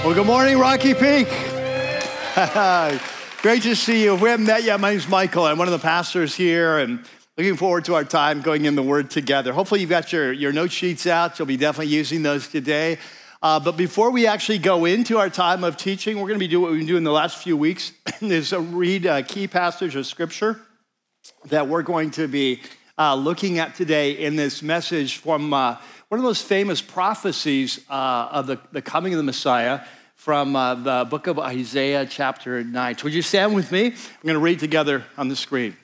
Well, good morning, Rocky Peak. Great to see you. If we haven't met yet, my name's Michael. I'm one of the pastors here and looking forward to our time going in the Word together. Hopefully you've got your note sheets out. You'll be definitely using those today. But before we actually go into our time of teaching, we're going to be doing what we've been doing the last few weeks, is read a key passage of Scripture that we're going to be looking at today in this message from one of those famous prophecies of the coming of the Messiah from the book of Isaiah chapter 9. So would you stand with me? I'm going to read together on the screen.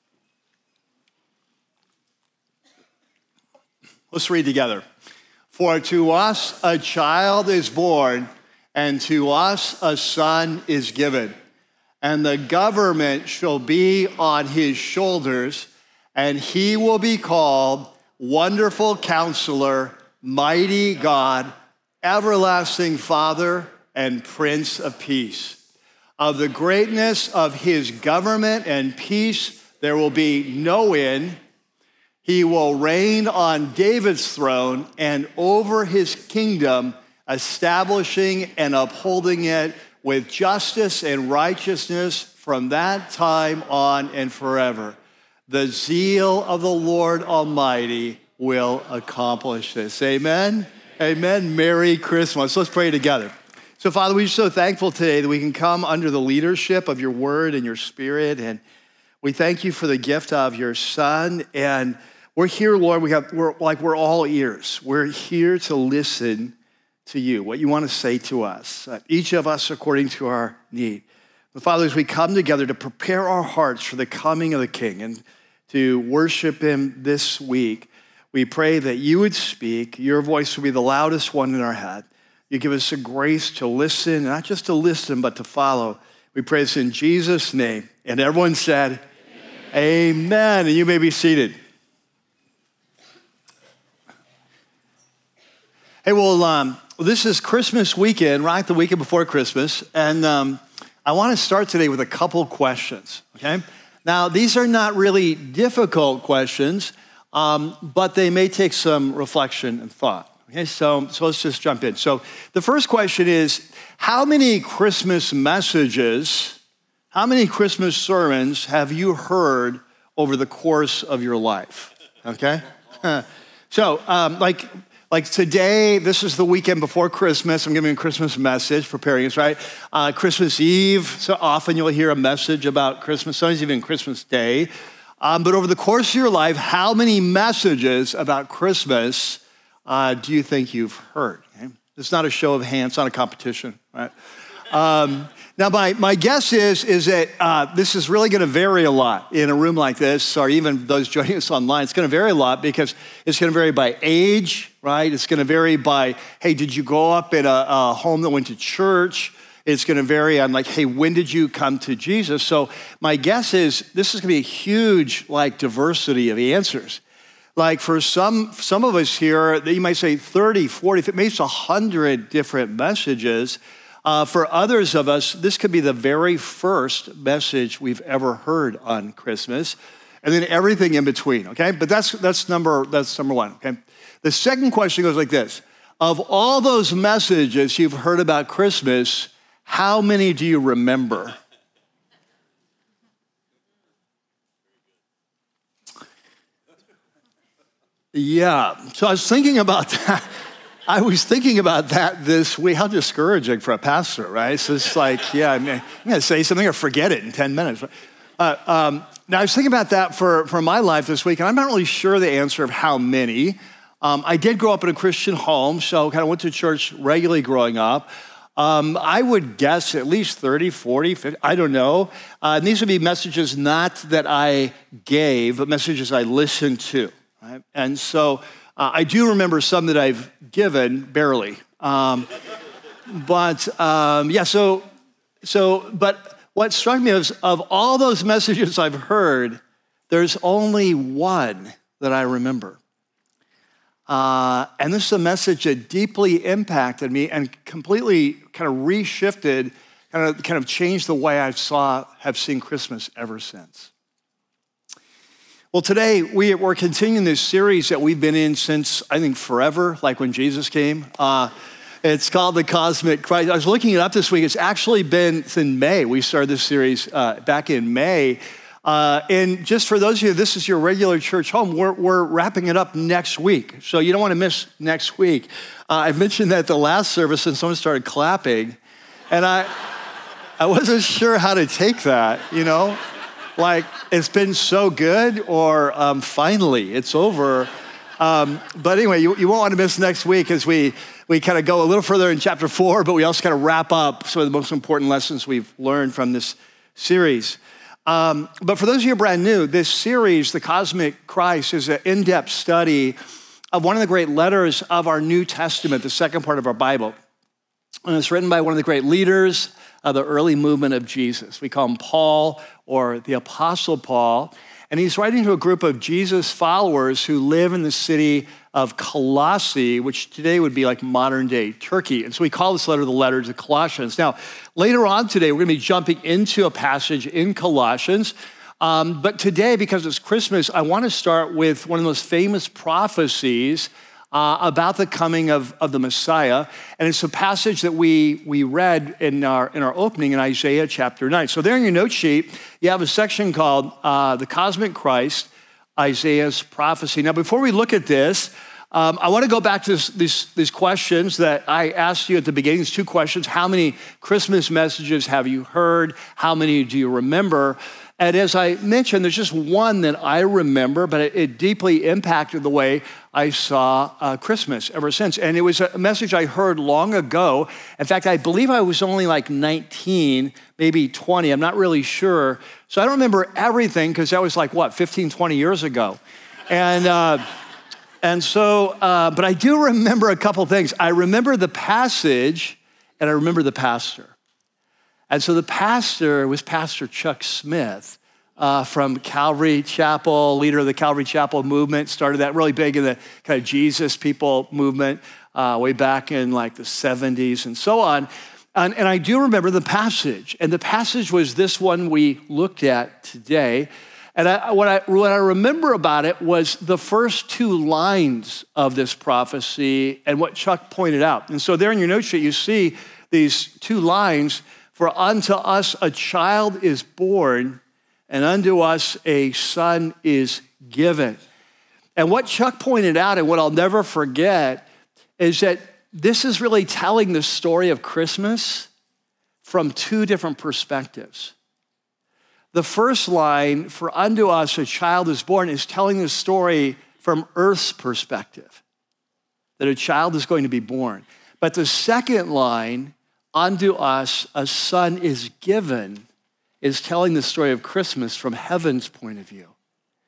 Let's read together. For to us a child is born, and to us a son is given, and the government shall be on his shoulders, and he will be called Wonderful Counselor, Mighty God, Everlasting Father, and Prince of Peace. Of the greatness of his government and peace there will be no end. He will reign on David's throne and over his kingdom, establishing and upholding it with justice and righteousness from that time on and forever. The zeal of the Lord Almighty will accomplish this. Amen? Amen. Merry Christmas. Let's pray together. So, Father, we're so thankful today that we can come under the leadership of your word and your spirit. And we thank you for the gift of your Son. And we're here, Lord, we're all ears. We're here to listen to you, what you want to say to us, each of us according to our need. But Father, as we come together to prepare our hearts for the coming of the King and to worship him this week, we pray that you would speak. Your voice would be the loudest one in our head. You give us the grace to listen, not just to listen, but to follow. We pray this in Jesus' name. And everyone said, Amen. And you may be seated. Hey, well, this is Christmas weekend, right? The weekend before Christmas. And I want to start today with a couple questions, okay? Now, these are not really difficult questions, but they may take some reflection and thought. Okay, so let's just jump in. So the first question is, how many Christmas messages, how many Christmas sermons have you heard over the course of your life? Okay? So like today, this is the weekend before Christmas. I'm giving a Christmas message, preparing us, right? Christmas Eve, so often you'll hear a message about Christmas, sometimes even Christmas Day. But over the course of your life, how many messages about Christmas do you think you've heard? Okay? It's not a show of hands, it's not a competition, right? Now, my guess is that this is really going to vary a lot in a room like this, or even those joining us online. It's going to vary a lot because it's going to vary by age, right? It's going to vary by, hey, did you grow up in a home that went to church? It's going to vary on like, hey, when did you come to Jesus? So my guess is this is going to be a huge diversity of answers. Like for some of us here, you might say 30, 40, maybe it's 100 different messages. For others of us, this could be the very first message we've ever heard on Christmas, and then everything in between, okay? But that's number one, okay? The second question goes like this. Of all those messages you've heard about Christmas, how many do you remember? Yeah, so I was thinking about that. This week. How discouraging for a pastor, right? So it's like, yeah, I'm going to say something or forget it in 10 minutes. Now, I was thinking about that for my life this week, and I'm not really sure the answer of how many. I did grow up in a Christian home, so kind of went to church regularly growing up. I would guess at least 30, 40, 50, I don't know. And these would be messages not that I gave, but messages I listened to. Right? And so I do remember some that I've given, barely. But what struck me is of all those messages I've heard, there's only one that I remember. And this is a message that deeply impacted me and completely kind of reshifted, kind of changed the way I have seen Christmas ever since. Well, today we're continuing this series that we've been in since, I think, forever, like when Jesus came. It's called The Cosmic Christ. I was looking it up this week. It's actually been in May. We started this series back in May. And just for those of you, this is your regular church home, we're wrapping it up next week. So you don't want to miss next week. I mentioned that at the last service and someone started clapping. And I wasn't sure how to take that, Like, it's been so good or finally, it's over. But anyway, you won't want to miss next week as we kind of go a little further in chapter 4, but we also kind of wrap up some of the most important lessons we've learned from this series. But for those of you who are brand new, this series, The Cosmic Christ, is an in-depth study of one of the great letters of our New Testament, the second part of our Bible. And it's written by one of the great leaders of the early movement of Jesus. We call him Paul, or the Apostle Paul. And he's writing to a group of Jesus followers who live in the city of Colossae, which today would be like modern day Turkey. And so we call this letter the letter to Colossians. Now, later on today, we're going to be jumping into a passage in Colossians. But today, because it's Christmas, I want to start with one of the most famous prophecies about the coming of the Messiah. And it's a passage that we read in our opening in Isaiah chapter 9. So there in your note sheet, you have a section called The Cosmic Christ, Isaiah's Prophecy. Now, before we look at this, I want to go back to these questions that I asked you at the beginning. These two questions: how many Christmas messages have you heard? How many do you remember? And as I mentioned, there's just one that I remember, but it deeply impacted the way I saw Christmas ever since. And it was a message I heard long ago. In fact, I believe I was only like 19, maybe 20. I'm not really sure. So I don't remember everything because that was like, 15, 20 years ago. But I do remember a couple things. I remember the passage and I remember the pastor. And so the pastor was Pastor Chuck Smith from Calvary Chapel, leader of the Calvary Chapel movement, started that really big in the kind of Jesus people movement way back in like the 70s and so on. And I do remember the passage. And the passage was this one we looked at today. And what I remember about it was the first two lines of this prophecy and what Chuck pointed out. And so there in your note sheet, you see these two lines: "For unto us a child is born, and unto us a son is given." And what Chuck pointed out, and what I'll never forget, is that this is really telling the story of Christmas from two different perspectives. The first line, "For unto us a child is born," is telling the story from Earth's perspective, that a child is going to be born. But the second line, "Unto us a son is given," is telling the story of Christmas from heaven's point of view.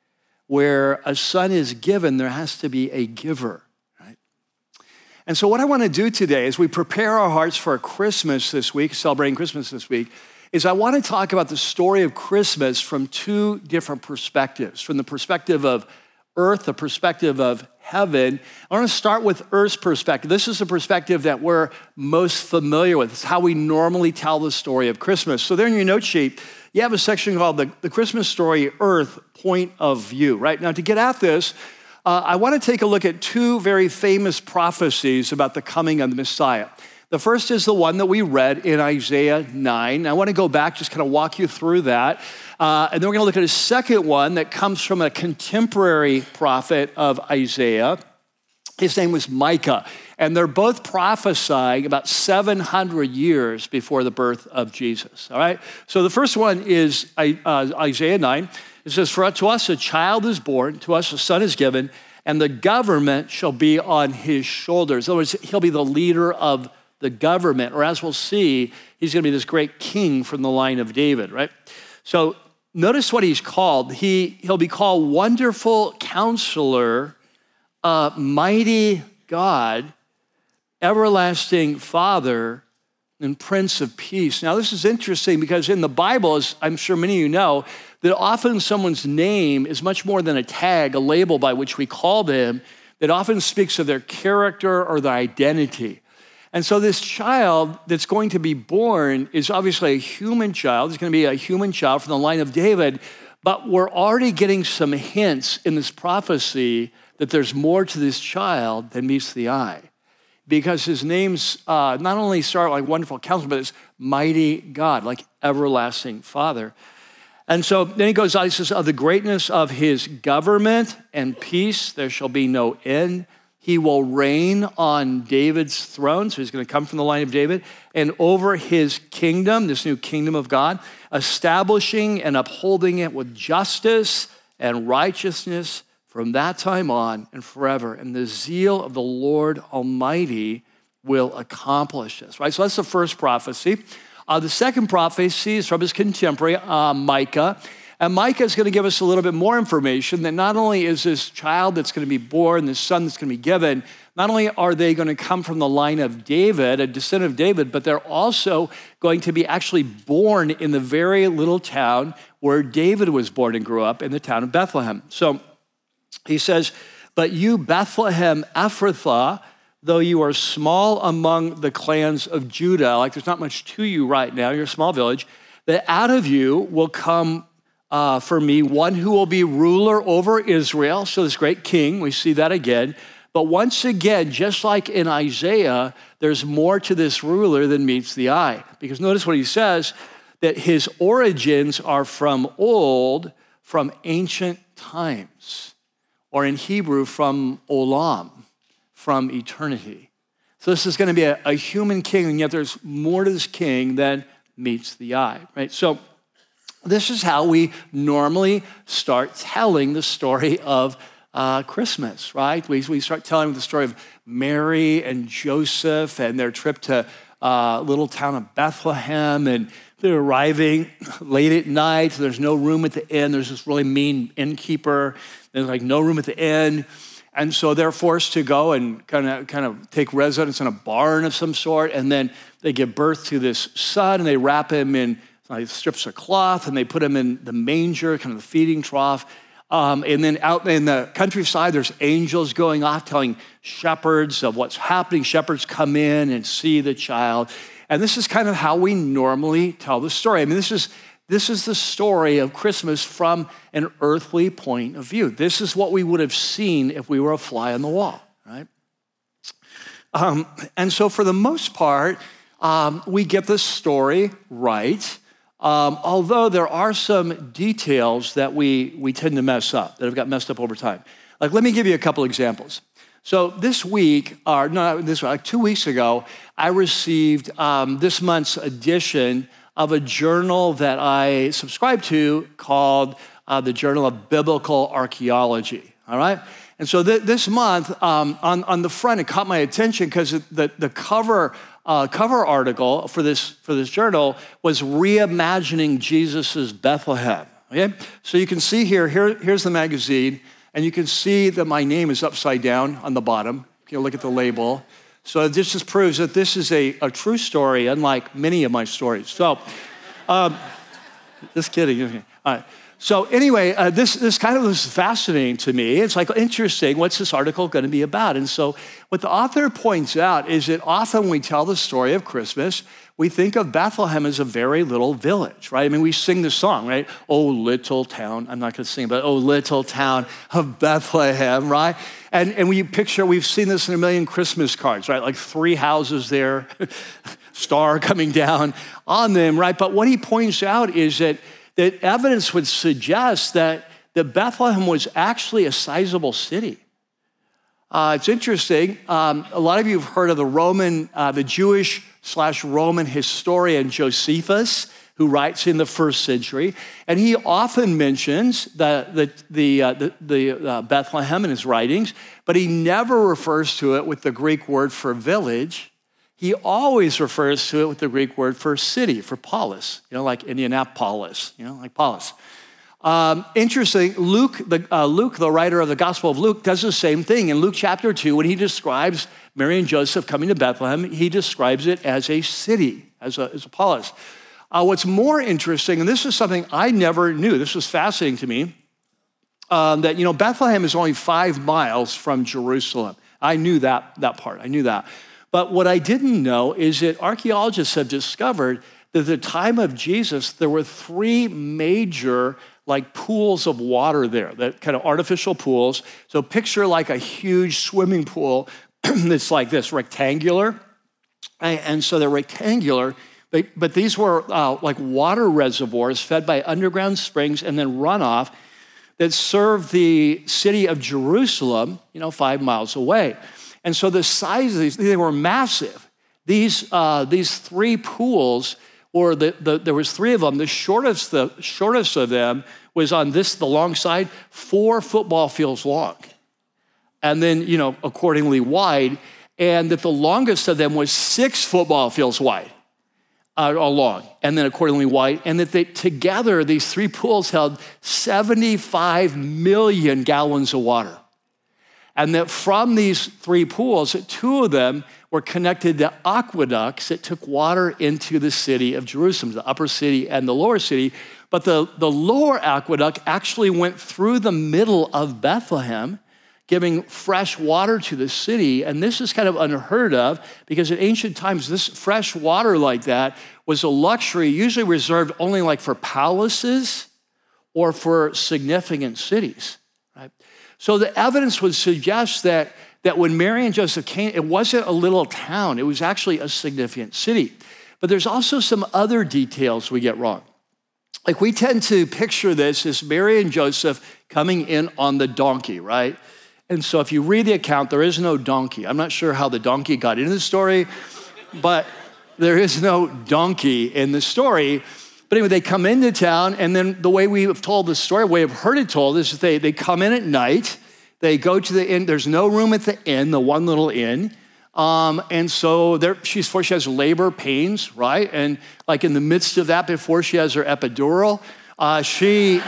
Where a son is given, there has to be a giver, right? And so what I want to do today as we prepare our hearts for Christmas this week, celebrating Christmas this week, is I want to talk about the story of Christmas from two different perspectives. From the perspective of earth, the perspective of heaven. I want to start with Earth's perspective. This is the perspective that we're most familiar with. It's how we normally tell the story of Christmas. So there in your note sheet, you have a section called the Christmas Story Earth Point of View, right? Now to get at this, I want to take a look at two very famous prophecies about the coming of the Messiah. The first is the one that we read in Isaiah 9. I want to go back, just kind of walk you through that. And then we're going to look at a second one that comes from a contemporary prophet of Isaiah. His name was Micah. And they're both prophesying about 700 years before the birth of Jesus. All right? So the first one is Isaiah 9. It says, "For to us a child is born, to us a son is given, and the government shall be on his shoulders." In other words, he'll be the leader of the government, or as we'll see, he's going to be this great king from the line of David, right? So notice what he's called. He'll be called Wonderful Counselor, Mighty God, Everlasting Father, and Prince of Peace. Now this is interesting because in the Bible, as I'm sure many of you know, that often someone's name is much more than a tag, a label by which we call them. That often speaks of their character or their identity. And so this child that's going to be born is obviously a human child. It's going to be a human child from the line of David, but we're already getting some hints in this prophecy that there's more to this child than meets the eye. because his name's not only start like Wonderful Counselor, but it's Mighty God, like Everlasting Father. And so then he goes on, he says, of the greatness of his government and peace, there shall be no end. He will reign on David's throne, so he's going to come from the line of David, and over his kingdom, this new kingdom of God, establishing and upholding it with justice and righteousness from that time on and forever. And the zeal of the Lord Almighty will accomplish this, right? So that's the first prophecy. The second prophecy is from his contemporary, Micah. And Micah is going to give us a little bit more information that not only is this child that's going to be born, this son that's going to be given, not only are they going to come from the line of David, a descendant of David, but they're also going to be actually born in the very little town where David was born and grew up, in the town of Bethlehem. So he says, but you, Bethlehem Ephrathah, though you are small among the clans of Judah, like there's not much to you right now, you're a small village, that out of you will come for me one who will be ruler over Israel. So this great king, we see that again. But once again, just like in Isaiah, there's more to this ruler than meets the eye. Because notice what he says, that his origins are from old, from ancient times, or in Hebrew, from olam, from eternity. So this is going to be a human king, and yet there's more to this king than meets the eye, right? So this is how we normally start telling the story of Christmas, right? We start telling the story of Mary and Joseph and their trip to little town of Bethlehem, and they're arriving late at night. So there's no room at the inn. There's this really mean innkeeper. There's like no room at the inn. And so they're forced to go and kind of take residence in a barn of some sort. And then they give birth to this son, and they wrap him in like strips of cloth, and they put him in the manger, kind of the feeding trough. And then out in the countryside, there's angels going off telling shepherds of what's happening. Shepherds come in and see the child. And this is kind of how we normally tell the story. I mean, this is the story of Christmas from an earthly point of view. This is what we would have seen if we were a fly on the wall, right? And so for the most part, we get the story right. Although there are some details that we tend to mess up, that have got messed up over time. Like, let me give you a couple examples. So this week, like 2 weeks ago, I received this month's edition of a journal that I subscribe to called the Journal of Biblical Archaeology, all right? And so this month, on the front, it caught my attention because the cover article for this journal was reimagining Jesus's Bethlehem. Okay, so you can see here's the magazine, and you can see that my name is upside down on the bottom. You can look at the label. So this just proves that this is a true story, unlike many of my stories. So, just kidding. Okay. All right. So anyway, this kind of was fascinating to me. It's like, interesting, what's this article going to be about? And so what the author points out is that often when we tell the story of Christmas, we think of Bethlehem as a very little village, right? I mean, we sing the song, right? Oh, little town. I'm not going to sing, but oh, little town of Bethlehem, right? And we've seen this in a million Christmas cards, right? Like 3 houses there, star coming down on them, right? But what he points out is that evidence would suggest that Bethlehem was actually a sizable city. It's interesting. A lot of you have heard of the Jewish/Roman historian Josephus, who writes in the first century, and he often mentions the Bethlehem in his writings, but he never refers to it with the Greek word for village. He always refers to it with the Greek word for city, for polis, like Indianapolis, like polis. Interesting, Luke, the writer of the Gospel of Luke, does the same thing. In Luke chapter 2, when he describes Mary and Joseph coming to Bethlehem, he describes it as a city, as a polis. What's more interesting, and this is something I never knew, this was fascinating to me, that, Bethlehem is only 5 miles from Jerusalem. I knew that part, I knew that. But what I didn't know is that archaeologists have discovered that at the time of Jesus, there were 3 major pools of water there, that kind of artificial pools. So picture like a huge swimming pool, It's like this, rectangular. And so they're rectangular, but these were like water reservoirs fed by underground springs and then runoff that served the city of Jerusalem, 5 miles away. And so the size of these, they were massive. These three pools, or there was three of them. The shortest of them was on the long side, 4 football fields long, and then accordingly wide. And that the longest of them was 6 football fields wide, long, and then accordingly wide. And that together, these 3 pools held 75 million gallons of water. And that from these 3 pools, 2 of them were connected to aqueducts that took water into the city of Jerusalem, the upper city and the lower city. But the lower aqueduct actually went through the middle of Bethlehem, giving fresh water to the city. And this is kind of unheard of because in ancient times, this fresh water like that was a luxury usually reserved only like for palaces or for significant cities, right? So the evidence would suggest that when Mary and Joseph came, it wasn't a little town, it was actually a significant city. But there's also some other details we get wrong. Like we tend to picture this as Mary and Joseph coming in on the donkey, right? And so if you read the account, there is no donkey. I'm not sure how the donkey got into the story, but there is no donkey in the story. But anyway, they come into town, and then the way we have told the story, the way I've heard it told, is that they come in at night, they go to the inn, there's no room at the inn, the one little inn, and so she has labor pains, right? And like in the midst of that, before she has her epidural, she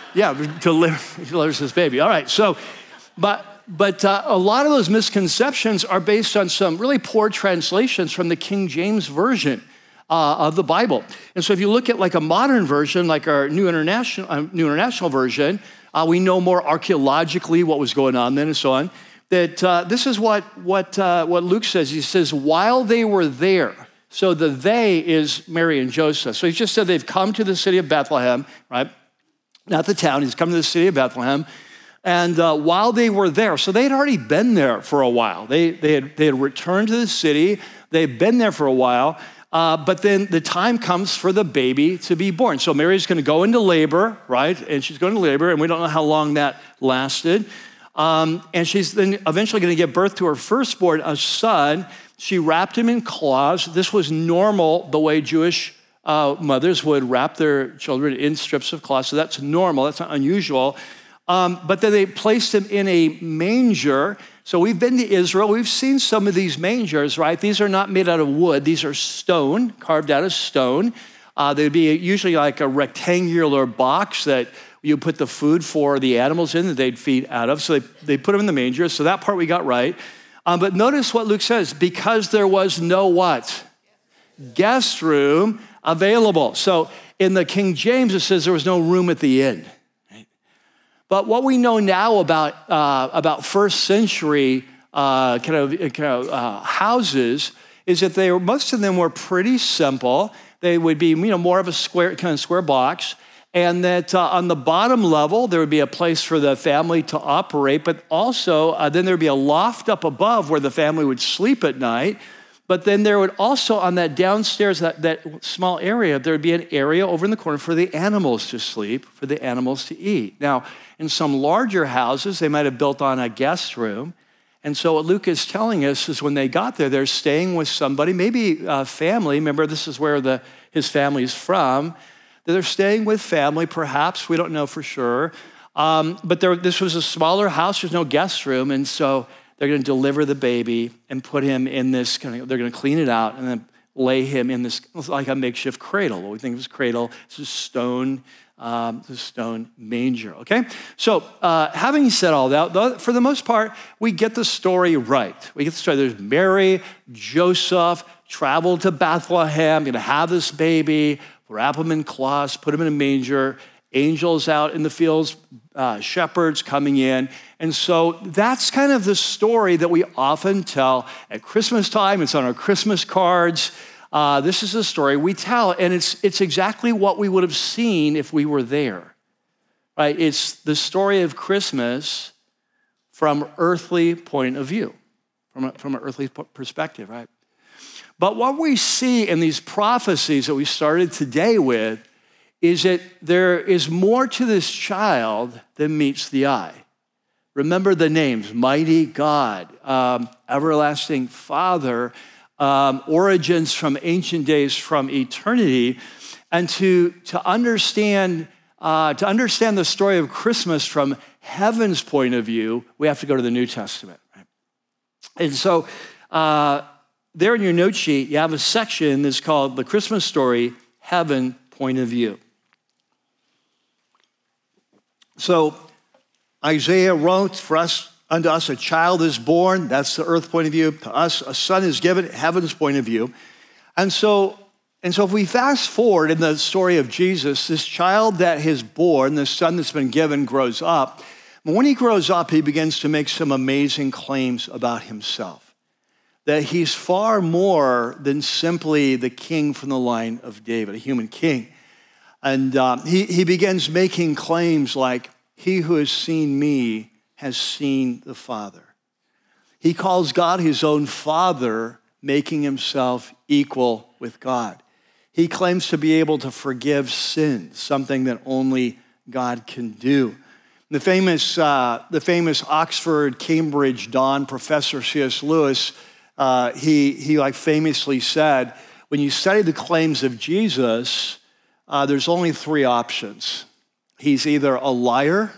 delivers this baby. All right, so, But a lot of those misconceptions are based on some really poor translations from the King James Version of the Bible. And so if you look at like a modern version, like our New International Version, we know more archaeologically what was going on then and so on. That this is what Luke says. He says, while they were there. So the they is Mary and Joseph. So he just said they've come to the city of Bethlehem, right? Not the town, he's come to the city of Bethlehem. And while they were there, so they had already been there for a while. They had returned to the city. They'd been there for a while. But then the time comes for the baby to be born. So Mary's going to go into labor, right? And she's going to labor, and we don't know how long that lasted. And she's then eventually going to give birth to her firstborn, a son. She wrapped him in cloths. This was normal, the way Jewish mothers would wrap their children in strips of cloth. So that's normal. That's not unusual. But then they placed him in a manger. So we've been to Israel. We've seen some of these mangers, right? These are not made out of wood. These are stone, carved out of stone. They'd be usually like a rectangular box that you put the food for the animals in that they'd feed out of. So they put them in the manger. So that part we got right. But notice what Luke says, because there was no what? Guest room available. So in the King James, it says there was no room at the inn. But what we know now about first century houses is that most of them were pretty simple. They would be more of a square box, and that on the bottom level there would be a place for the family to operate, but also then there would be a loft up above where the family would sleep at night. But then there would also, on that downstairs, that small area, there would be an area over in the corner for the animals to sleep, for the animals to eat. Now, in some larger houses, they might have built on a guest room. And so what Luke is telling us is when they got there, they're staying with somebody, maybe a family. Remember, this is where his family is from. They're staying with family, perhaps. We don't know for sure. But this was a smaller house. There's no guest room. And so they're going to deliver the baby and put him in this, they're going to clean it out and then lay him in this, like a makeshift cradle. What we think of as cradle, it's a stone manger, okay? So having said all that, for the most part, we get the story right. We get the story. There's Mary, Joseph, traveled to Bethlehem, going to have this baby, wrap him in cloths, put him in a manger, angels out in the fields, shepherds coming in. And so that's kind of the story that we often tell at Christmas time. It's on our Christmas cards. This is the story we tell, and it's exactly what we would have seen if we were there, right? It's the story of Christmas from earthly point of view. from an earthly perspective, right? But what we see in these prophecies that we started today with is that there is more to this child than meets the eye. Remember the names: Mighty God, Everlasting Father, origins from ancient days, from eternity. And to understand the story of Christmas from heaven's point of view, we have to go to the New Testament. Right? And so there in your note sheet, you have a section that's called The Christmas Story, Heaven Point of View. So Isaiah wrote, "For us, unto us a child is born," that's the earth point of view. "To us a son is given," heaven's point of view. And so if we fast forward in the story of Jesus, this child that is born, this son that's been given, grows up. But when he grows up, he begins to make some amazing claims about himself. That he's far more than simply the king from the line of David, a human king. And he begins making claims like, "He who has seen me has seen the Father." He calls God his own Father, making himself equal with God. He claims to be able to forgive sins, something that only God can do. The famous Oxford, Cambridge Don professor C.S. Lewis, he famously said, when you study the claims of Jesus, there's only three options. He's either a liar,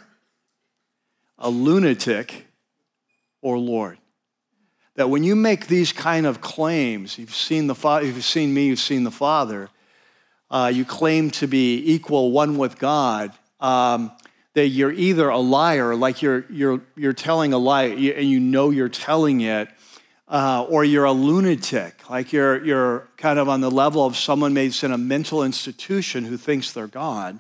a lunatic, or Lord. That when you make these kind of claims, you've seen the Father, if you've seen me, you've seen the Father, you claim to be equal one with God, that you're either a liar, like you're telling a lie and you know you're telling it, or you're a lunatic, like you're kind of on the level of someone maybe in a mental institution who thinks they're God,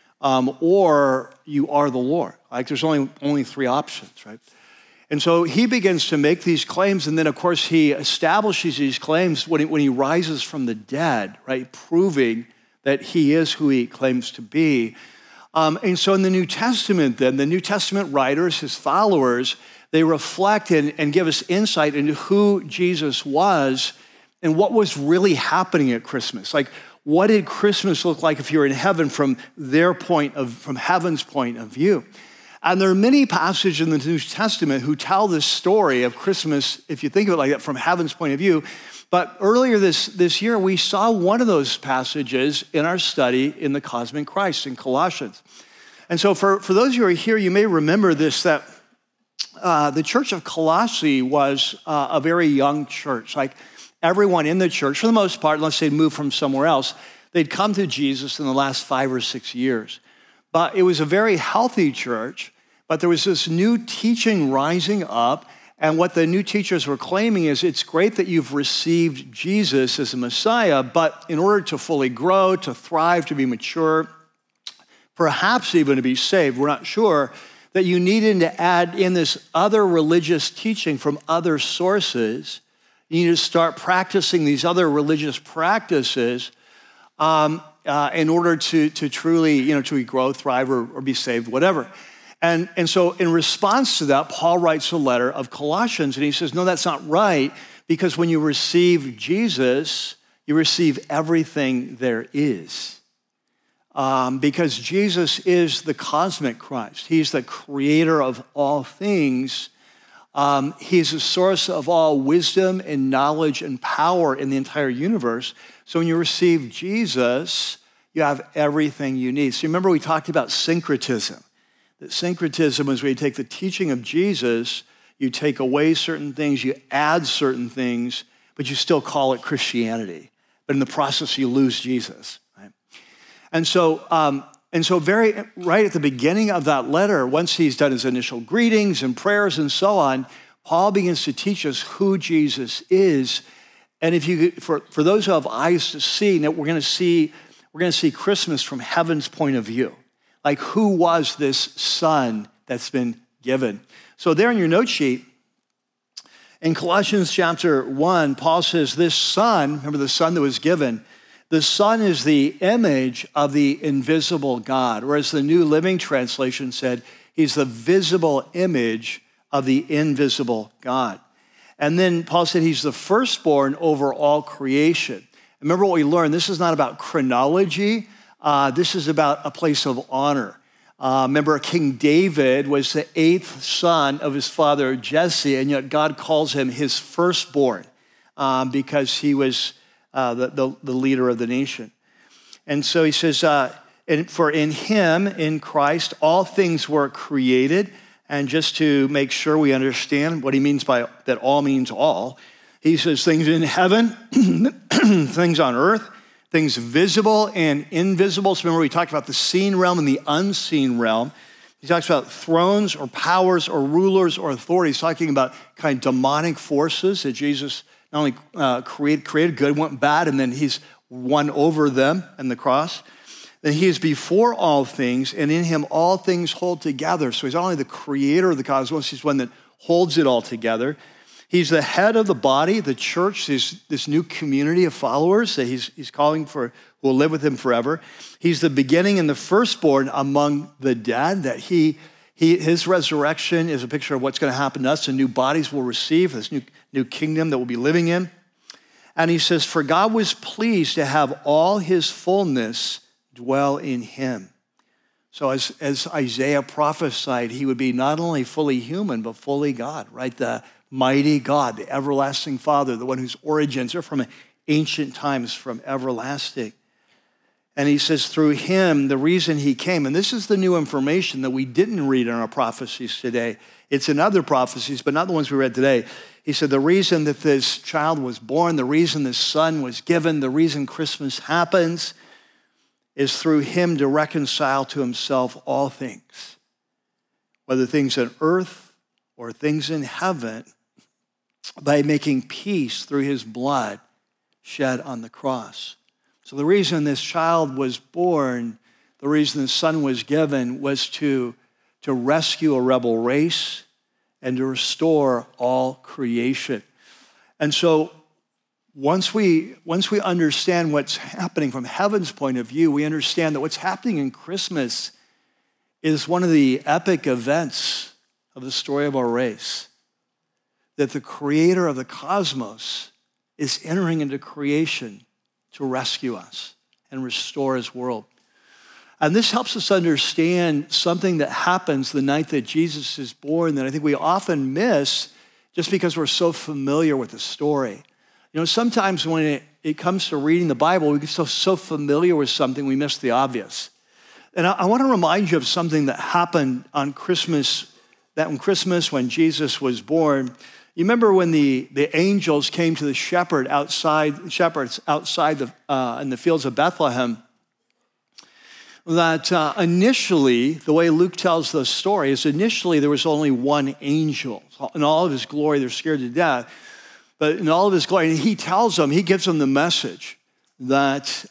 or you are the Lord. Like there's only three options, right? And so he begins to make these claims, and then of course he establishes these claims when he rises from the dead, right? Proving that he is who he claims to be. And so in the New Testament then, the New Testament writers, his followers, they reflect and give us insight into who Jesus was and what was really happening at Christmas. Like, what did Christmas look like if you're in heaven from heaven's point of view? And there are many passages in the New Testament who tell this story of Christmas, if you think of it like that, from heaven's point of view. But earlier this year, we saw one of those passages in our study in the Cosmic Christ in Colossians. And so for those of you who are here, you may remember this, that the church of Colossae was a very young church. Like everyone in the church, for the most part, unless they'd moved from somewhere else, they'd come to Jesus in the last 5 or 6 years. But it was a very healthy church, but there was this new teaching rising up, and what the new teachers were claiming is it's great that you've received Jesus as a Messiah, but in order to fully grow, to thrive, to be mature, perhaps even to be saved, we're not sure, that you needed to add in this other religious teaching from other sources. You need to start practicing these other religious practices in order to truly, to grow, thrive, or be saved, whatever. And so in response to that, Paul writes a letter of Colossians, and he says, no, that's not right, because when you receive Jesus, you receive everything there is. Because Jesus is the cosmic Christ. He's the creator of all things. He's the source of all wisdom and knowledge and power in the entire universe. So when you receive Jesus, you have everything you need. So remember we talked about syncretism. That syncretism is where you take the teaching of Jesus, you take away certain things, you add certain things, but you still call it Christianity. But in the process, you lose Jesus. Right? And so very right at the beginning of that letter, once he's done his initial greetings and prayers and so on, Paul begins to teach us who Jesus is. And if you, for those who have eyes to see, now we're going to see Christmas from heaven's point of view. Like, who was this son that's been given? So there in your note sheet, in Colossians chapter 1, Paul says this son, remember the son that was given, the son is the image of the invisible God, whereas the New Living Translation said he's the visible image of the invisible God. And then Paul said he's the firstborn over all creation. Remember what we learned, this is not about chronology. This is about a place of honor. Remember, King David was the 8th son of his father Jesse, and yet God calls him his firstborn because he was the leader of the nation. And so he says, for in him, in Christ, all things were created. And just to make sure we understand what he means by that all means all, he says things in heaven, things on earth, things visible and invisible. So remember we talked about the seen realm and the unseen realm. He talks about thrones or powers or rulers or authorities, talking about kind of demonic forces that Jesus not only created good, went bad, and then he's won over them in the cross. Then he is before all things, and in him all things hold together. So he's not only the creator of the cosmos, he's one that holds it all together. He's the head of the body, the church, this new community of followers that he's calling for, who will live with him forever. He's the beginning and the firstborn among the dead, that his resurrection is a picture of what's going to happen to us, the new bodies we'll receive, this new kingdom that we'll be living in. And he says, for God was pleased to have all his fullness dwell in him. So as Isaiah prophesied, he would be not only fully human, but fully God, right? The mighty God, the everlasting Father, the one whose origins are from ancient times, from everlasting. And he says through him, the reason he came, and this is the new information that we didn't read in our prophecies today. It's in other prophecies, but not the ones we read today. He said the reason that this child was born, the reason this son was given, the reason Christmas happens is through him to reconcile to himself all things, whether things on earth or things in heaven, by making peace through his blood shed on the cross. So the reason this child was born, the reason the son was given, was to rescue a rebel race and to restore all creation. And so once we understand what's happening from heaven's point of view, we understand that what's happening in Christmas is one of the epic events of the story of our race. That the creator of the cosmos is entering into creation to rescue us and restore his world. And this helps us understand something that happens the night that Jesus is born that I think we often miss just because we're so familiar with the story. You know, sometimes when it comes to reading the Bible, we get so familiar with something, we miss the obvious. And I want to remind you of something that happened on Christmas, when Jesus was born. You remember when the angels came to the shepherds outside in the fields of Bethlehem, that initially, the way Luke tells the story is initially there was only one angel. In all of his glory, they're scared to death. But in all of his glory, he gives them the message that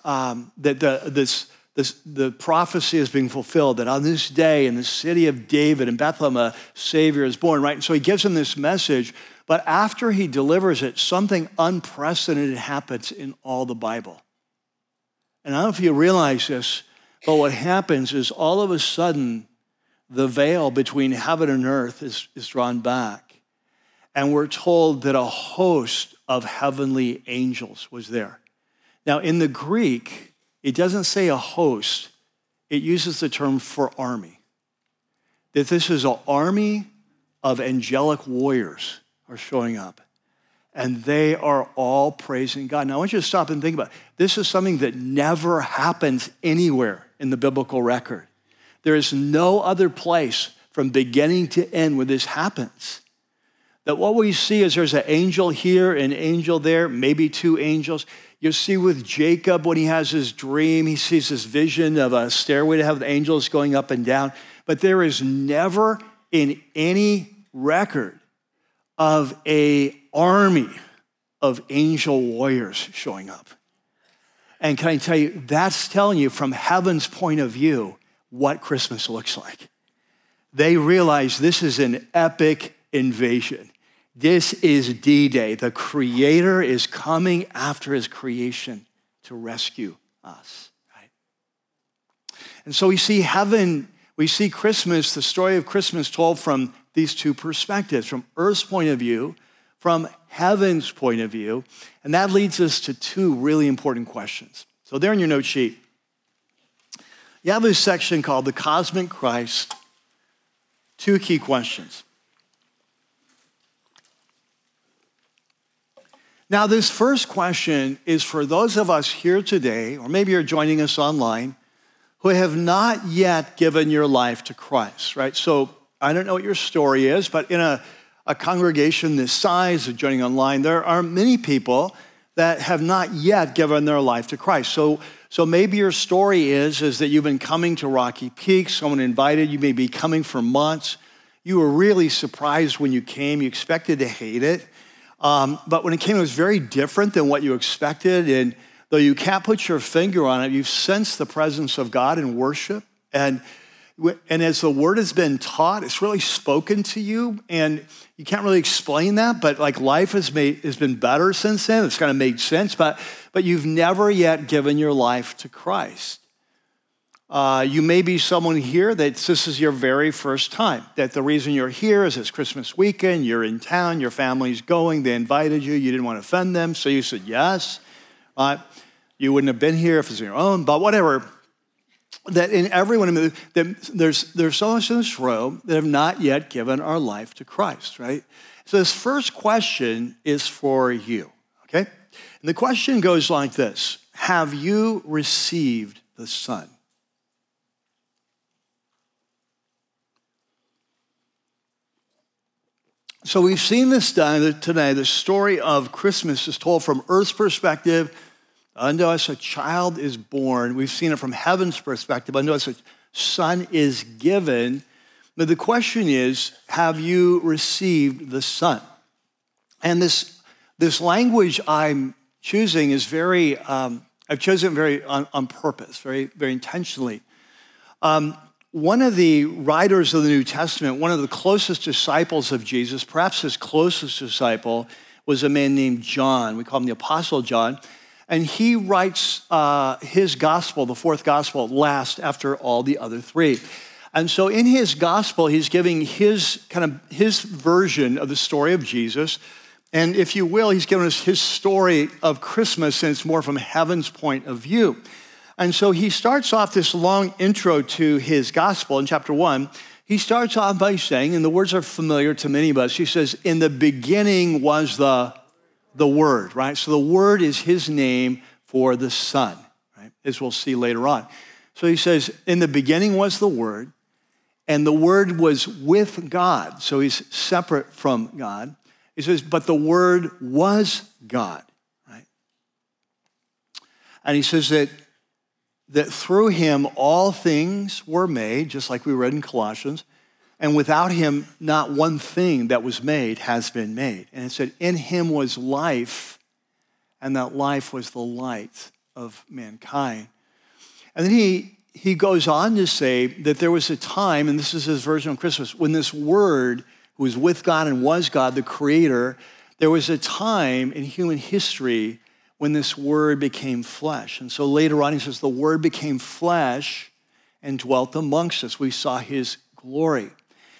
the prophecy is being fulfilled, that on this day in the city of David in Bethlehem, a Savior is born, right? And so he gives them this message, but after he delivers it, something unprecedented happens in all the Bible. And I don't know if you realize this, but what happens is all of a sudden, the veil between heaven and earth is drawn back. And we're told that a host of heavenly angels was there. Now, in the Greek, it doesn't say a host. It uses the term for army. That this is an army of angelic warriors are showing up. And they are all praising God. Now, I want you to stop and think about it. This is something that never happens anywhere in the biblical record. There is no other place from beginning to end where this happens. That what we see is there's an angel here, an angel there, maybe two angels. You'll see with Jacob when he has his dream, he sees this vision of a stairway to heaven, angels going up and down. But there is never in any record of an army of angel warriors showing up. And can I tell you, that's telling you from heaven's point of view what Christmas looks like. They realize this is an epic invasion. This is D-Day. The Creator is coming after his creation to rescue us. Right? And so we see heaven, we see Christmas, the story of Christmas told from these two perspectives. From Earth's point of view, from heaven's point of view. And that leads us to two really important questions. So there in your note sheet, you have this section called The Cosmic Christ, two key questions. Now, this first question is for those of us here today, or maybe you're joining us online, who have not yet given your life to Christ, right? So I don't know what your story is, but in a congregation this size, or joining online, there are many people that have not yet given their life to Christ. So maybe your story is that you've been coming to Rocky Peak, someone invited you, may be coming for months. You were really surprised when you came, you expected to hate it. But when it came, it was very different than what you expected. And though you can't put your finger on it, you've sensed the presence of God in worship. And as the word has been taught, it's really spoken to you. And you can't really explain that, but like life has been better since then. It's kind of made sense, but you've never yet given your life to Christ. You may be someone here that this is your very first time, that the reason you're here is it's Christmas weekend, you're in town, your family's going, they invited you, you didn't want to offend them, so you said yes. You wouldn't have been here if it was your own, but whatever. That in everyone, there's so much in this room that have not yet given our life to Christ, right? So this first question is for you, okay? And the question goes like this: have you received the Son? So we've seen this done today. The story of Christmas is told from earth's perspective. Unto us a child is born. We've seen it from heaven's perspective. Unto us a son is given. But the question is, have you received the Son? And this language I'm choosing is I've chosen very on purpose, very, very intentionally. One of the writers of the New Testament, one of the closest disciples of Jesus, perhaps his closest disciple, was a man named John. We call him the Apostle John. And he writes his gospel, the fourth gospel, last after all the other three. And so in his gospel, he's giving his version of the story of Jesus. And if you will, he's giving us his story of Christmas, and it's more from heaven's point of view. And so he starts off this long intro to his gospel in chapter 1. He starts off by saying, and the words are familiar to many of us, he says, in the beginning was the Word, right? So the Word is his name for the Son, right? As we'll see later on. So he says, in the beginning was the Word, and the Word was with God. So he's separate from God. He says, but the Word was God, right? And he says that through him all things were made, just like we read in Colossians, and without him not one thing that was made has been made. And it said, in him was life, and that life was the light of mankind. And then he goes on to say that there was a time, and this is his version of Christmas, when this Word, who was with God and was God, the Creator, there was a time in human history when this Word became flesh. And so later on he says, the Word became flesh and dwelt amongst us. We saw his glory.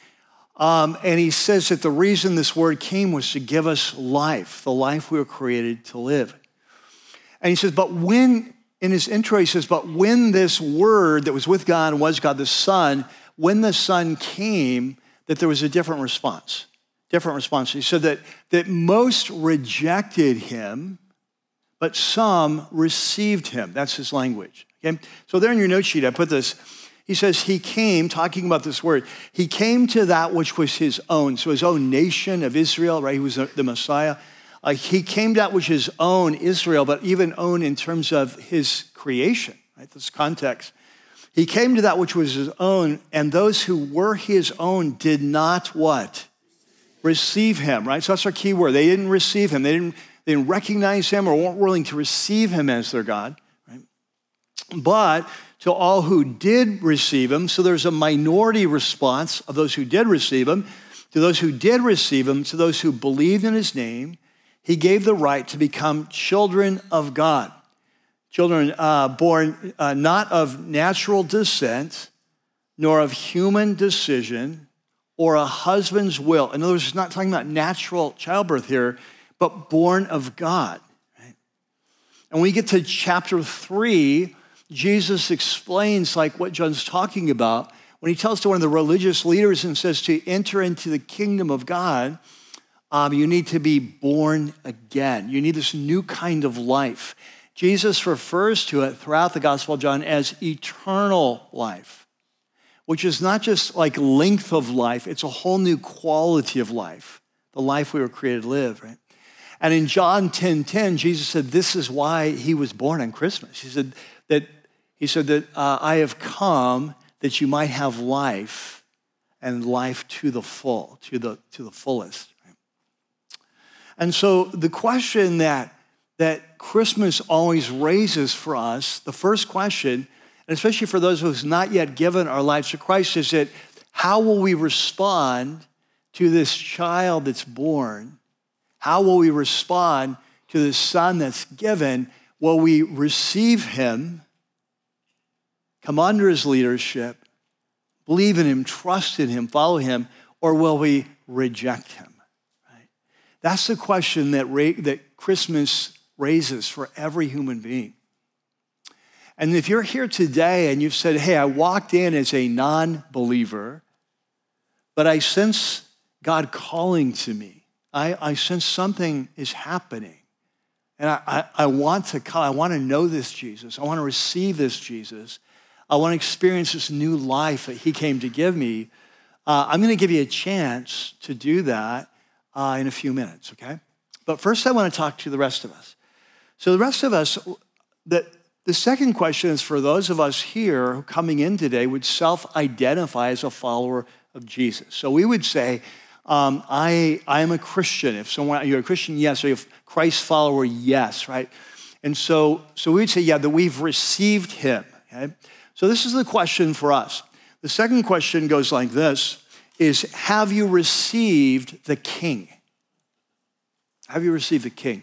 And he says that the reason this Word came was to give us life, the life we were created to live. And he says, in his intro, he says, but when this Word that was with God and was God the Son, when the Son came, that there was a different response. He said that most rejected him, but some received him. That's his language. Okay? So there in your note sheet, I put this. He says he came, talking about this Word, he came to that which was his own. So his own nation of Israel, right? He was the Messiah. He came to that which is own, Israel, but even own in terms of his creation, right? This context. He came to that which was his own, and those who were his own did not what? Receive him, right? So that's our key word. They didn't receive him. They didn't recognize him or weren't willing to receive him as their God, right? But to all who did receive him, so there's a minority response of those who did receive him. To those who did receive him, to those who believed in his name, he gave the right to become children of God. Children born not of natural descent, nor of human decision or a husband's will. In other words, it's not talking about natural childbirth here, but born of God. Right? And when we get to chapter 3, Jesus explains like what John's talking about when he tells to one of the religious leaders and says to enter into the kingdom of God, you need to be born again. You need this new kind of life. Jesus refers to it throughout the Gospel of John as eternal life, which is not just like length of life, it's a whole new quality of life, the life we were created to live, right? And in John 10:10, Jesus said this is why he was born on Christmas. He said that I have come that you might have life and life to the full, to the fullest. Right? And so the question that Christmas always raises for us, the first question, and especially for those of us not yet given our lives to Christ, is that how will we respond to this child that's born? How will we respond to the son that's given? Will we receive him, come under his leadership, believe in him, trust in him, follow him, or will we reject him? Right? That's the question that Christmas raises for every human being. And if you're here today and you've said, hey, I walked in as a non-believer, but I sense God calling to me. I sense something is happening. And I want to come. I want to know this Jesus. I want to receive this Jesus. I want to experience this new life that he came to give me. I'm going to give you a chance to do that in a few minutes, okay? But first I want to talk to the rest of us. So the rest of us, the second question is for those of us here who coming in today would self-identify as a follower of Jesus. So we would say, I am a Christian. If someone, you're a Christian, yes. Are you a Christ follower? Yes, right? And so we would say, yeah, that we've received him, okay? So this is the question for us. The second question goes like this, is have you received the King? Have you received the King?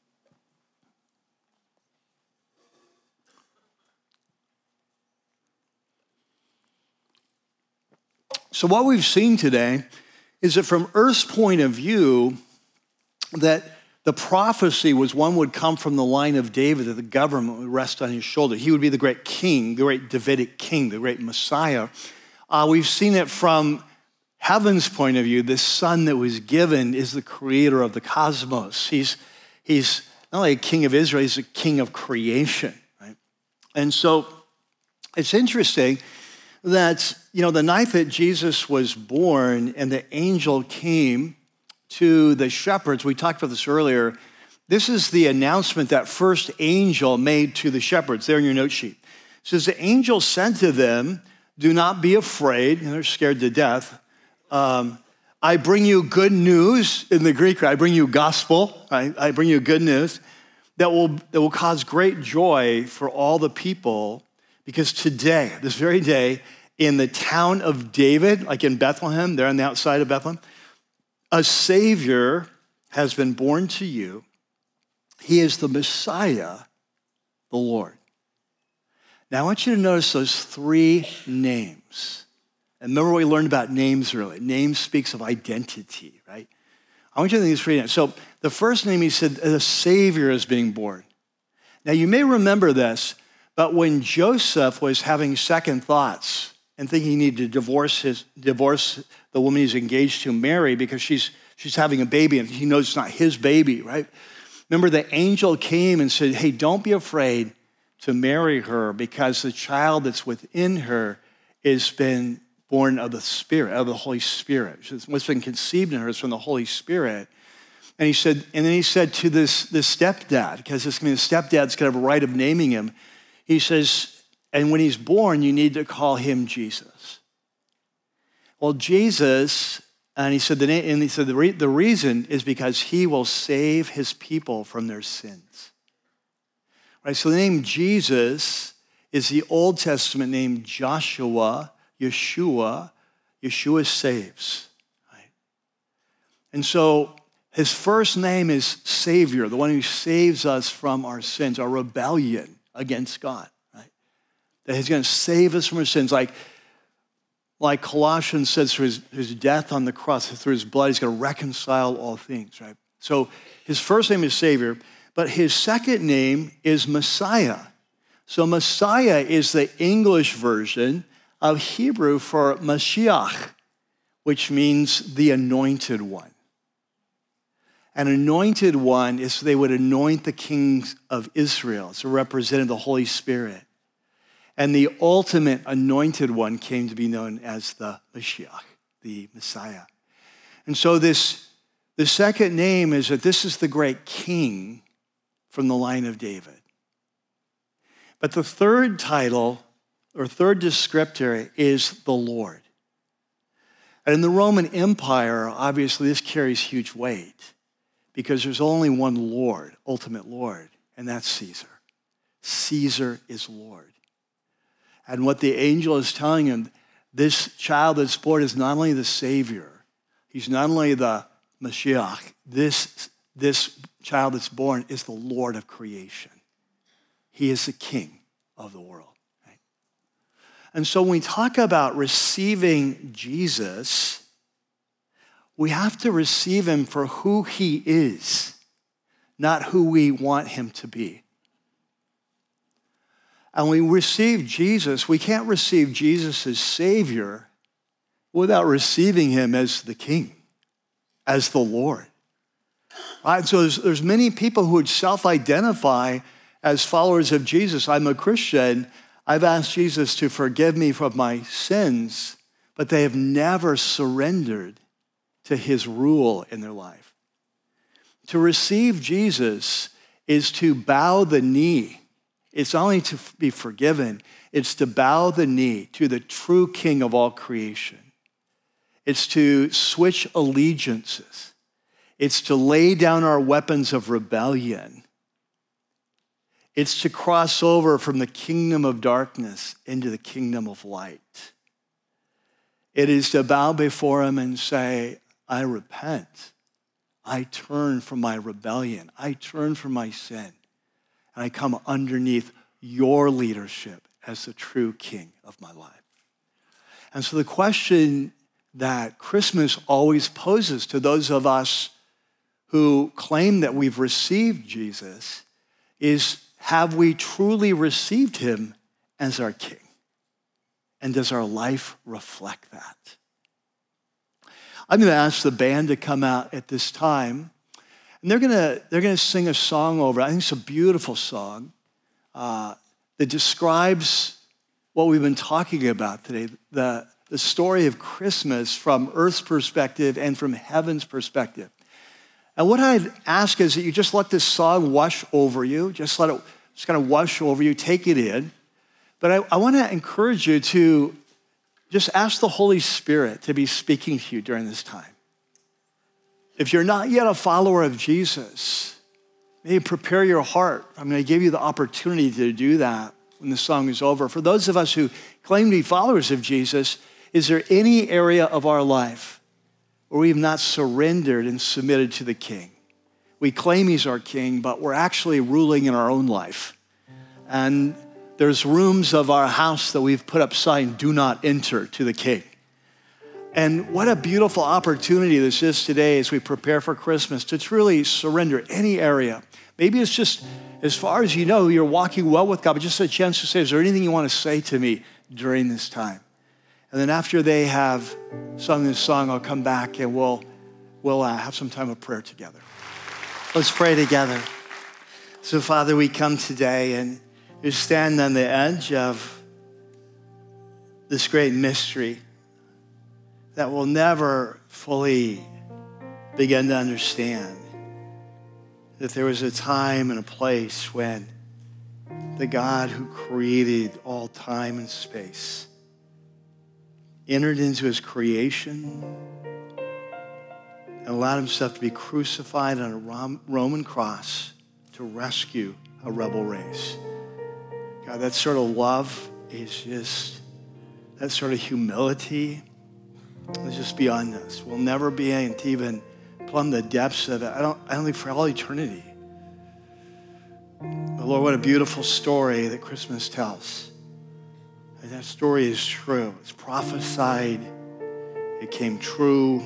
So what we've seen today is that from Earth's point of view, that the prophecy was one would come from the line of David, that the government would rest on his shoulder. He would be the great king, the great Davidic king, the great Messiah. We've seen it from heaven's point of view. This son that was given is the creator of the cosmos. He's not only a king of Israel, he's a king of creation, right? And so it's interesting that, the night that Jesus was born and the angel came to the shepherds, we talked about this earlier, this is the announcement that first angel made to the shepherds, there in your note sheet. It says, the angel said to them, do not be afraid, and they're scared to death. I bring you good news, in the Greek, I bring you gospel, right? I bring you good news that will cause great joy for all the people. Because today, this very day, in the town of David, like in Bethlehem, there on the outside of Bethlehem, a Savior has been born to you. He is the Messiah, the Lord. Now, I want you to notice those three names. And remember what we learned about names earlier. Name speaks of identity, right? I want you to think of these three names. So the first name, he said, a Savior is being born. Now, you may remember this, but when Joseph was having second thoughts and thinking he needed to divorce the woman he's engaged to, Mary, because she's having a baby and he knows it's not his baby, right? Remember, the angel came and said, hey, don't be afraid to marry her because the child that's within her has been born of the Spirit, of the Holy Spirit. What's been conceived in her is from the Holy Spirit. And then he said to this stepdad, because the stepdad's going to have a right of naming him, he says, and when he's born, you need to call him Jesus. Well, Jesus, and he said the reason is because he will save his people from their sins. Right? So the name Jesus is the Old Testament name Joshua, Yeshua. Yeshua saves. Right? And so his first name is Savior, the one who saves us from our sins, our rebellion against God. Right? That he's going to save us from our sins. Like Like Colossians says, through his death on the cross, through his blood, he's going to reconcile all things, right? So his first name is Savior, but his second name is Messiah. So Messiah is the English version of Hebrew for Mashiach, which means the anointed one. An anointed one is they would anoint the kings of Israel. So represented the Holy Spirit. And the ultimate anointed one came to be known as the Mashiach, the Messiah. And so the second name is that this is the great king from the line of David. But the third title, or third descriptor, is the Lord. And in the Roman Empire, obviously this carries huge weight because there's only one Lord, ultimate Lord, and that's Caesar. Caesar is Lord. And what the angel is telling him, this child that's born is not only the Savior, he's not only the Mashiach, this child that's born is the Lord of creation. He is the king of the world. Right? And so when we talk about receiving Jesus, we have to receive him for who he is, not who we want him to be. And when we receive Jesus, we can't receive Jesus as Savior without receiving him as the King, as the Lord. Right? So there's many people who would self-identify as followers of Jesus. I'm a Christian. I've asked Jesus to forgive me for my sins, but they have never surrendered to his rule in their life. To receive Jesus is to bow the knee. It's not only to be forgiven, it's to bow the knee to the true King of all creation. It's to switch allegiances. It's to lay down our weapons of rebellion. It's to cross over from the kingdom of darkness into the kingdom of light. It is to bow before him and say, I repent. I turn from my rebellion. I turn from my sin. And I come underneath your leadership as the true king of my life. And so the question that Christmas always poses to those of us who claim that we've received Jesus is, have we truly received him as our king? And does our life reflect that? I'm going to ask the band to come out at this time. And they're gonna sing a song over. I think it's a beautiful song that describes what we've been talking about today, the story of Christmas from earth's perspective and from heaven's perspective. And what I'd ask is that you just let this song wash over you, just let it just kind of wash over you, take it in. But I want to encourage you to just ask the Holy Spirit to be speaking to you during this time. If you're not yet a follower of Jesus, maybe prepare your heart. I'm going to give you the opportunity to do that when the song is over. For those of us who claim to be followers of Jesus, is there any area of our life where we have not surrendered and submitted to the King? We claim he's our King, but we're actually ruling in our own life. And there's rooms of our house that we've put up sign, do not enter to the King. And what a beautiful opportunity this is today as we prepare for Christmas to truly surrender any area. Maybe it's just, as far as you know, you're walking well with God, but just a chance to say, is there anything you want to say to me during this time? And then after they have sung this song, I'll come back and we'll have some time of prayer together. Let's pray together. So Father, we come today and you stand on the edge of this great mystery that we'll never fully begin to understand. That there was a time and a place when the God who created all time and space entered into his creation and allowed himself to be crucified on a Roman cross to rescue a rebel race. God, that sort of love is just, that sort of humility is just beyond us. We'll never be able to even plumb the depths of it. I don't think for all eternity. But Lord, what a beautiful story that Christmas tells. And that story is true. It's prophesied. It came true.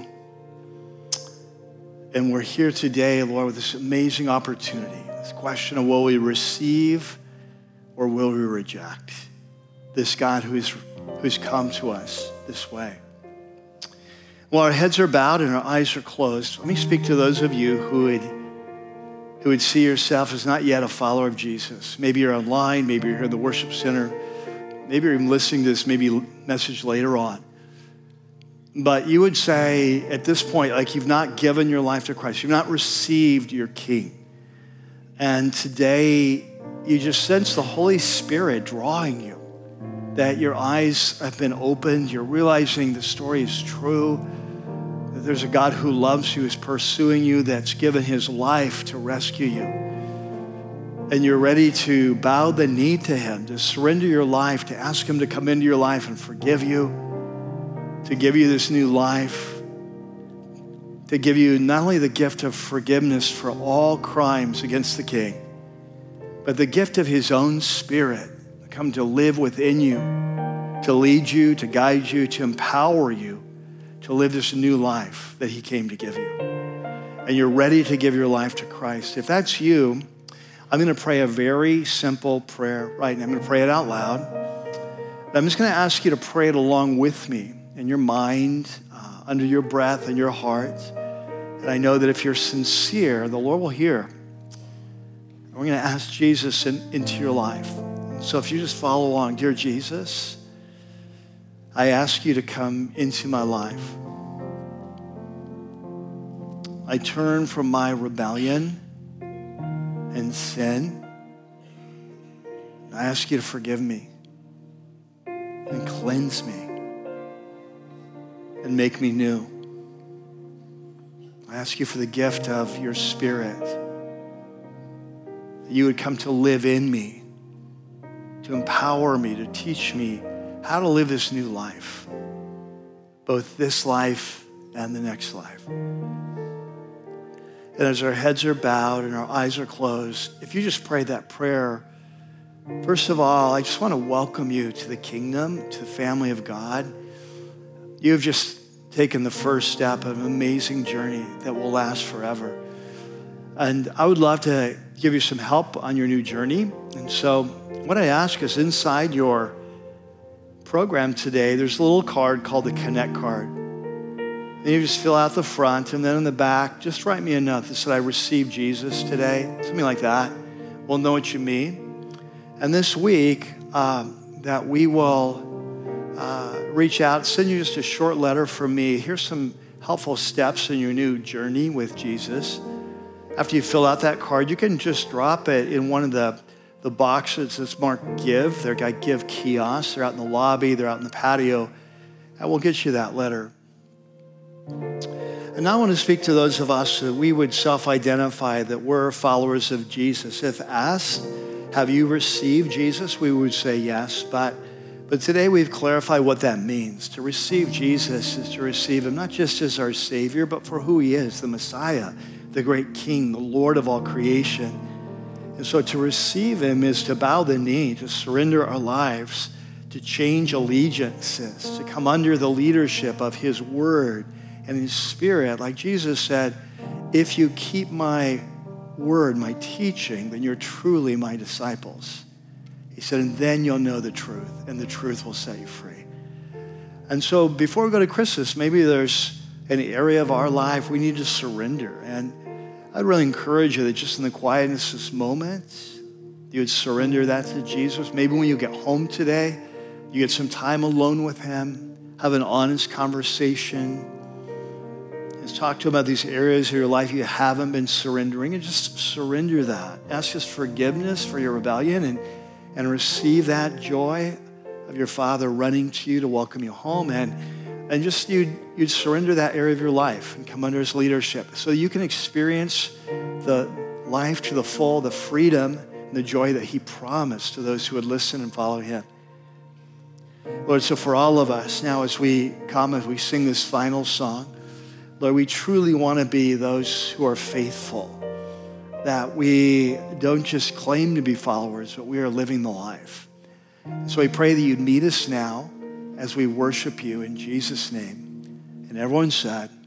And we're here today, Lord, with this amazing opportunity. This question of will we receive or will we reject this God who's come to us this way? While our heads are bowed and our eyes are closed, let me speak to those of you who would see yourself as not yet a follower of Jesus. Maybe you're online, maybe you're here in the worship center, maybe you're even listening to this message later on. But you would say at this point, like you've not given your life to Christ, you've not received your King. And today you just sense the Holy Spirit drawing you, that your eyes have been opened, you're realizing the story is true, that there's a God who loves you, is pursuing you, that's given his life to rescue you. And you're ready to bow the knee to him, to surrender your life, to ask him to come into your life and forgive you, to give you this new life, to give you not only the gift of forgiveness for all crimes against the King, but the gift of his own Spirit to come to live within you, to lead you, to guide you, to empower you to live this new life that he came to give you. And you're ready to give your life to Christ. If that's you, I'm going to pray a very simple prayer right now. I'm going to pray it out loud. And I'm just going to ask you to pray it along with me in your mind, under your breath, in your heart. And I know that if you're sincere, the Lord will hear. We're going to ask Jesus into your life. So if you just follow along, dear Jesus, I ask you to come into my life. I turn from my rebellion and sin. I ask you to forgive me and cleanse me and make me new. I ask you for the gift of your Spirit, that you would come to live in me, to empower me, to teach me how to live this new life, both this life and the next life. And as our heads are bowed and our eyes are closed, if you just pray that prayer, first of all, I just want to welcome you to the kingdom, to the family of God. You've just taken the first step of an amazing journey that will last forever. And I would love to give you some help on your new journey. And so what I ask is inside your program today, there's a little card called the Connect card. And you just fill out the front, and then in the back, just write me a note that said, I received Jesus today, something like that. We'll know what you mean. And this week, that we will reach out, send you just a short letter from me. Here's some helpful steps in your new journey with Jesus. After you fill out that card, you can just drop it in one of the boxes that's marked Give. They're got Give kiosks. They're out in the lobby. They're out in the patio. And we'll get you that letter. And now I want to speak to those of us that we would self-identify that we're followers of Jesus. If asked, have you received Jesus? We would say yes. But today we've clarified what that means. To receive Jesus is to receive him not just as our Savior, but for who he is, the Messiah, the great King, the Lord of all creation. And so to receive him is to bow the knee, to surrender our lives, to change allegiances, to come under the leadership of his word and his Spirit. Like Jesus said, if you keep my word, my teaching, then you're truly my disciples. He said, and then you'll know the truth, and the truth will set you free. And so before we go to Christmas, maybe there's an area of our life we need to surrender. And I'd really encourage you that just in the quietness of this moment, you would surrender that to Jesus. Maybe when you get home today, you get some time alone with him, have an honest conversation, and talk to him about these areas of your life you haven't been surrendering, and just surrender that. Ask his forgiveness for your rebellion and receive that joy of your Father running to you to welcome you home. And just you'd surrender that area of your life and come under his leadership so you can experience the life to the full, the freedom and the joy that he promised to those who would listen and follow him. Lord, so for all of us now as we come, as we sing this final song, Lord, we truly want to be those who are faithful, that we don't just claim to be followers, but we are living the life. So we pray that you'd meet us now as we worship you in Jesus' name. And everyone said,